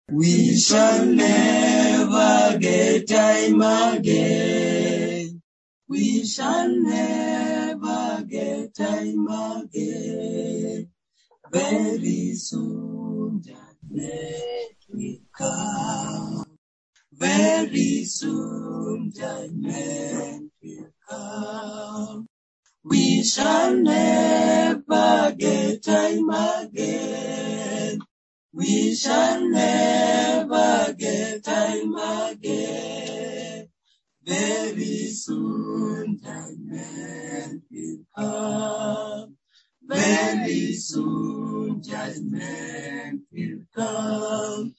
We shall never get time again. We shall never get time again. Very soon judgment will come. Very soon judgment will come. We shall never get time again. We shall never get time again. Very soon judgment will come. Very soon judgment will come.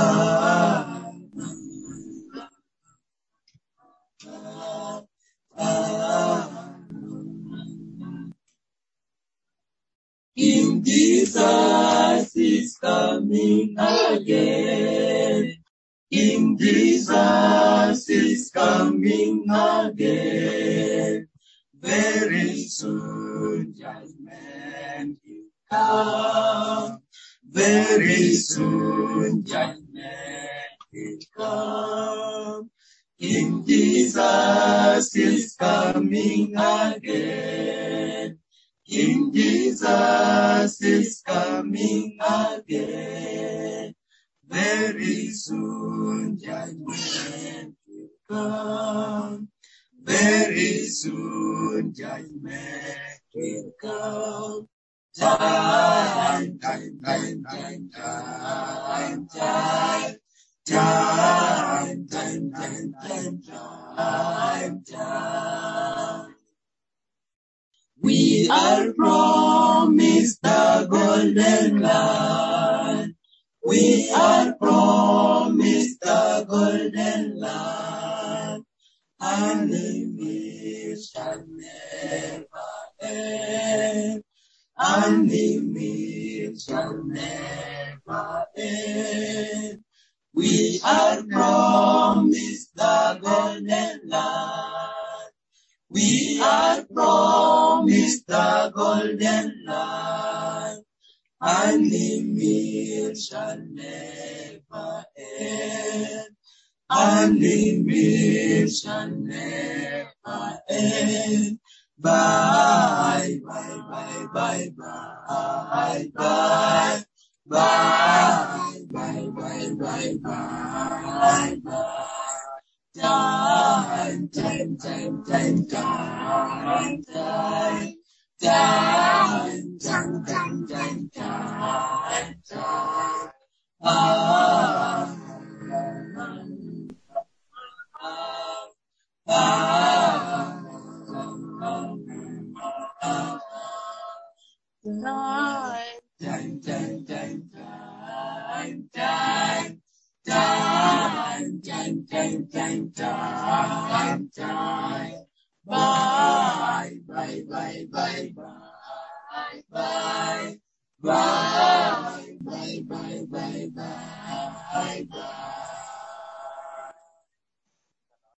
King Jesus is coming again. King Jesus is coming again. Very soon judgment will come. Very soon judgment will come. King Jesus is coming again. King Jesus is coming again. Very soon judgment will come. Very soon judgment will come. Time, time, time, time, time, time. Time, time, time, time, time, time. We are promised the golden land. We are promised the golden land. And we shall never end. And we shall never end. We are promised the golden land. We are promised the golden land. And we shall never end. And we shall never end. Bye, bye, bye, bye, bye, bye. Bye, bye, bye, bye, bye, bye. Time, time, time, time, time, time. Time, time, time, time, time, time. Time, time, time, time, time. Time, time, time, time, time, time. Bye, bye, bye, bye, bye, bye. Bye, bye, bye, bye, bye, bye.